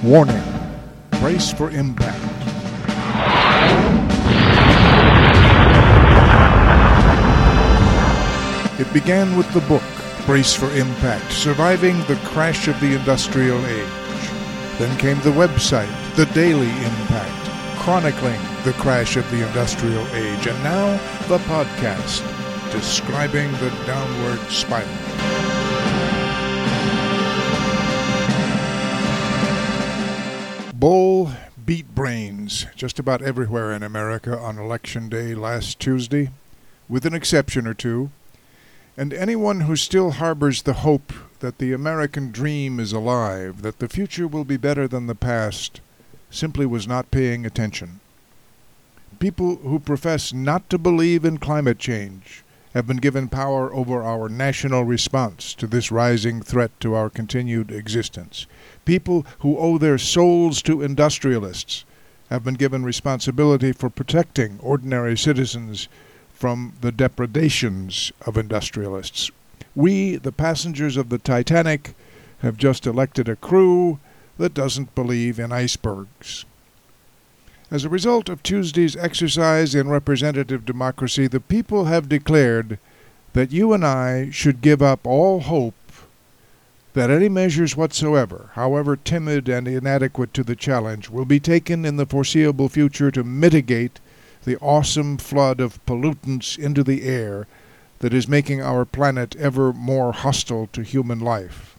Warning. Brace for impact. It began with the book, Brace for Impact, Surviving the Crash of the Industrial Age. Then came the website, The Daily Impact, chronicling the crash of the Industrial Age. And now, the podcast, describing the downward spiral. Bull beat brains just about everywhere in America on Election Day last Tuesday, with an exception or two. And anyone who still harbors the hope that the American dream is alive, that the future will be better than the past, simply was not paying attention. People who profess not to believe in climate change have been given power over our national response to this rising threat to our continued existence. People who owe their souls to industrialists have been given responsibility for protecting ordinary citizens from the depredations of industrialists. We, the passengers of the Titanic, have just elected a crew that doesn't believe in icebergs. As a result of Tuesday's exercise in representative democracy, the people have declared that you and I should give up all hope that any measures whatsoever, however timid and inadequate to the challenge, will be taken in the foreseeable future to mitigate the awesome flood of pollutants into the air that is making our planet ever more hostile to human life.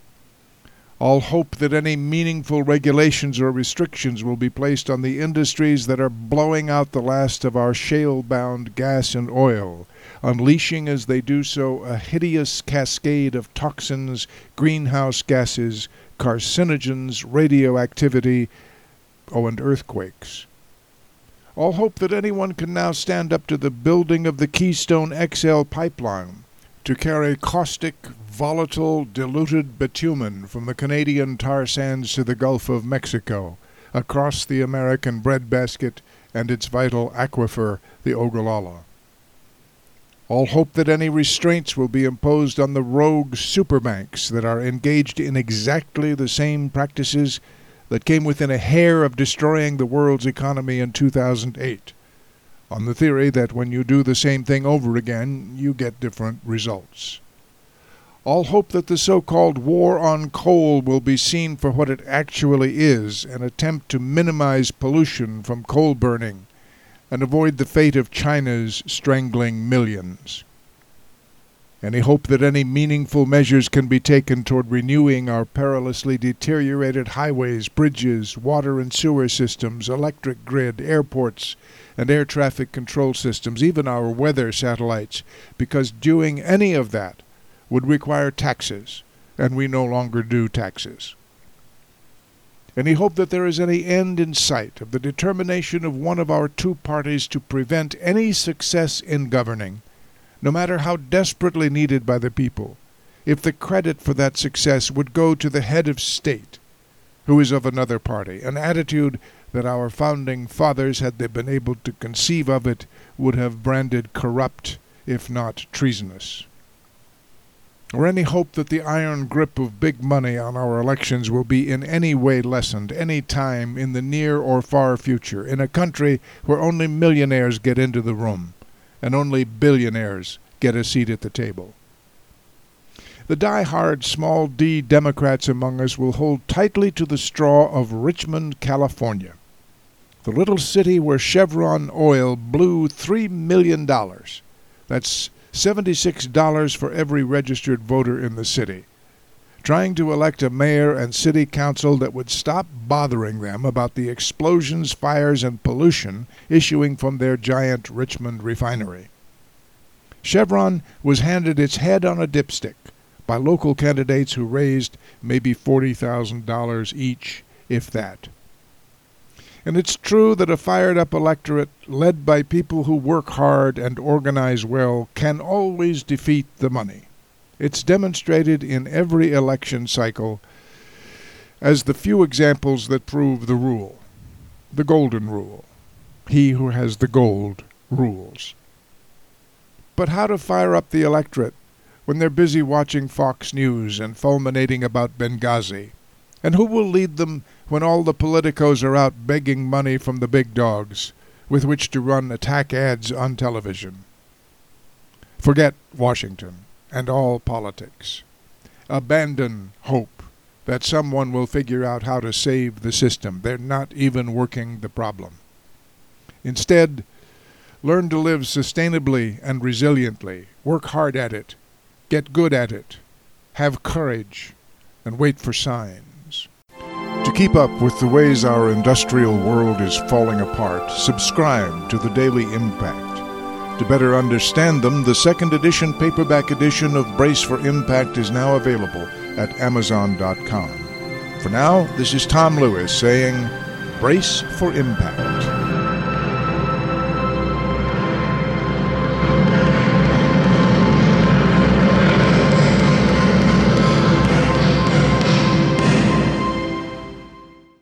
All hope that any meaningful regulations or restrictions will be placed on the industries that are blowing out the last of our shale-bound gas and oil, unleashing as they do so a hideous cascade of toxins, greenhouse gases, carcinogens, radioactivity, and earthquakes. All hope that anyone can now stand up to the building of the Keystone XL pipeline to carry caustic, volatile, diluted bitumen from the Canadian tar sands to the Gulf of Mexico, across the American breadbasket and its vital aquifer, the Ogallala. All hope that any restraints will be imposed on the rogue superbanks that are engaged in exactly the same practices that came within a hair of destroying the world's economy in 2008, on the theory that when you do the same thing over again, you get different results. All hope that the so-called war on coal will be seen for what it actually is, an attempt to minimize pollution from coal burning and avoid the fate of China's strangling millions. Any hope that any meaningful measures can be taken toward renewing our perilously deteriorated highways, bridges, water and sewer systems, electric grid, airports, and air traffic control systems, even our weather satellites, because doing any of that would require taxes, and we no longer do taxes. Any hope that there is any end in sight of the determination of one of our two parties to prevent any success in governing, no matter how desperately needed by the people, if the credit for that success would go to the head of state, who is of another party, an attitude that our founding fathers, had they been able to conceive of it, would have branded corrupt, if not treasonous. Or any hope that the iron grip of big money on our elections will be in any way lessened any time in the near or far future, in a country where only millionaires get into the room, and only billionaires get a seat at the table. The die-hard small d Democrats among us will hold tightly to the straw of Richmond, California, the little city where Chevron Oil blew $3 million. That's $76 for every registered voter in the city, trying to elect a mayor and city council that would stop bothering them about the explosions, fires, and pollution issuing from their giant Richmond refinery. Chevron was handed its head on a dipstick by local candidates who raised maybe $40,000 each, if that. And it's true that a fired-up electorate, led by people who work hard and organize well, can always defeat the money. It's demonstrated in every election cycle as the few examples that prove the rule, the golden rule. He who has the gold rules. But how to fire up the electorate when they're busy watching Fox News and fulminating about Benghazi, And who will lead them when all the politicos are out begging money from the big dogs with which to run attack ads on television? Forget Washington and all politics. Abandon hope that someone will figure out how to save the system. They're not even working the problem. Instead, learn to live sustainably and resiliently. Work hard at it. Get good at it. Have courage, and wait for signs. To keep up with the ways our industrial world is falling apart, subscribe to the Daily Impact. To better understand them, the second edition paperback edition of Brace for Impact is now available at Amazon.com. For now, this is Tom Lewis saying, Brace for Impact.